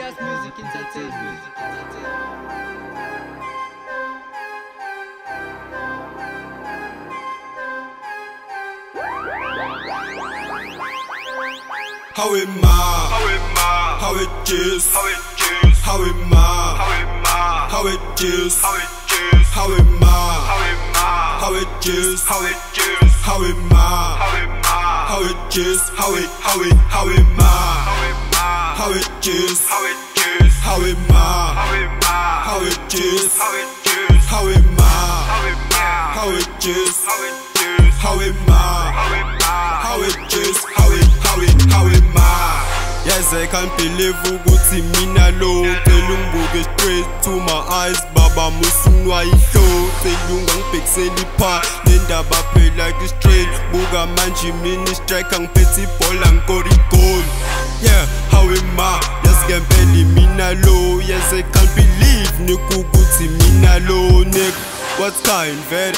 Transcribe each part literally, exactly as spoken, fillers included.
Elias Music Entertainment. How it ma, how it ma, how it is, how it is, how it ma, how it ma, how it is, how it is, how it ma, how it ma, how it is, how it is, how it ma, how it ma, how it is, how it, how it, how it ma, how it ma, how it is, how it is, how it ma, how it ma, how it is, how it is, how it ma, how it ma, how it is, how it is, how it ma, how it ma, how it is, how it, how it, how it ma. Yes, I can't believe ukuthi mina lo Cela ungibuke straight to my eyes Baba musunwa ihlo Cela ungangibhekiseli pha Lendaba phela like straight Buka manje mini strike angiphethe ibhola ngikora igoli Yeah, how am I? Yes, ngempela mina lo Yes, I can't believe nigga ukuthi mina lo nigga What kind, vel?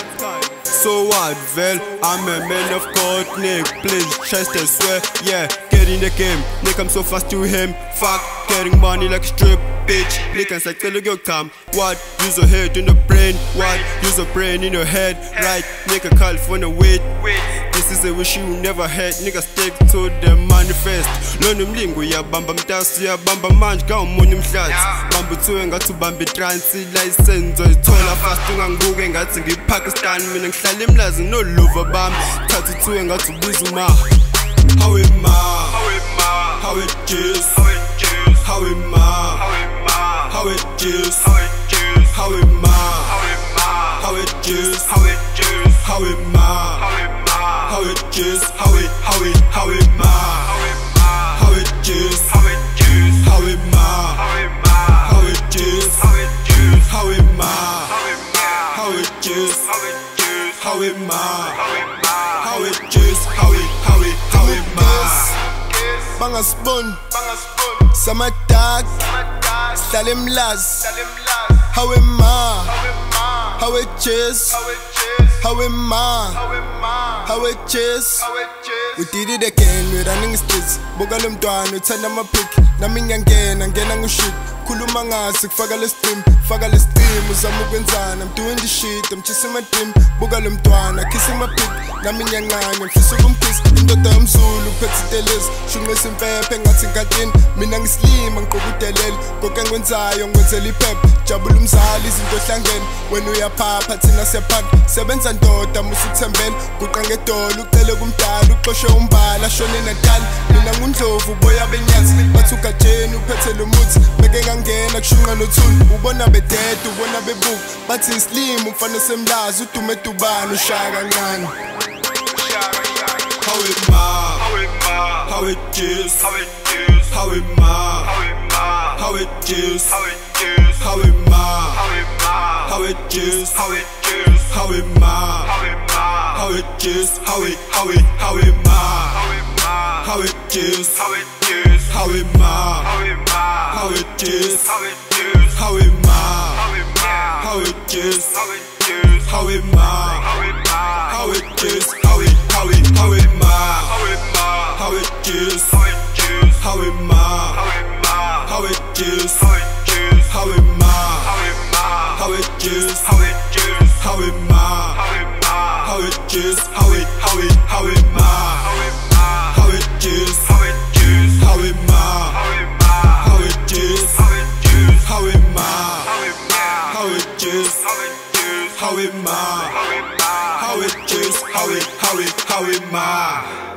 So what, vel? I'm a man of God, nigga Please, chest I swear, yeah Get in the game, nigga I'm so fast to him Fuck, getting money like a strip, bitch Nigga I'm like, tell you come What? Use your head in the brain What? Use your brain in your head Right, nigga California wait This is a wish you never had Nigga stick to the manifest Lona mlingo uyabamba mtasu uyabamba manje kawumunye umhlathi Bamba uthuwe ngathi ubamba itrance License uyithola fast ungangibuke ngathi ngiyi-Pakistan Mina ngihlala emlazi noluva bami Thatha uthuwe ngathi ubiza uma How it ma, how it ma, how it is, how it is, how it ma, how it ma, how it is, how it is, how it ma, how it ma, how it is, how it is, how it ma, how it ma, how it is, how it, how it, how it ma, how it ma, how it is, how it is, how it ma, how it ma, how it is, how it is, how it ma, how it ma, how it is, how it is, how it ma, how it ma, how it is, how it, how it, how it ma. Bangasbon, Samadag, Salim Laz, how it ma, how it is, how it ma, how it is. We did it again, we're running streets. Bogalum Dwan, we turn them a pick. Naming again, and getting a shit. Kulumanga, sick fagale stream, fagale stream, Uzamugenzan. I'm doing the shit, I'm chasing my dream. Bogalum Dwan, I kissing my pick. Naming yangan, I'm fisugum kiss. In the term Zulu, Petitelis, Shumes and Pep, and Gatin, Minang Slim, and Kogutelel, Bokangwenza, young Wenzeli Pep, Jabulum Salis in the Shangen. When we are papa, Tina Sepan, Sevens and daughter, Musutemben, Kukangeto, look telegum ta, look Umbala, Shonin and Tal, Minangunto, Boya Benyans, Matuka Chain, Upetel Moods, Megan again, Action on the tool, Ubona be dead, Ubona be book, but in slim, Ufana Semlas, Utumetuban, Ushagan. How it ma, how it ma, how it is, how it is, how it ma, how it ma, how it is, how it is, how it ma, how it ma, how it is, how it is, how it ma, how it ma, how it is, how it, how it, how it ma, how it ma, how it is, how it is, how it ma, how it ma, how it is, how it is, how it ma, how it ma, how it is, how it is, how it ma, how it ma, how it is, how it, how it, how it ma, how it ma, how it is, how it is, how it ma, how it ma, how it is, how it is, how it ma, how it ma, how it is, how it is, how it ma, how it ma, how it is, how it, how it, how it ma, how it ma, how it is, how it is, how it ma, how it ma, how it is, how it is, how it ma, how it ma, how it is, how it is, how it ma, how it ma, how it is, how it, how it, how it ma.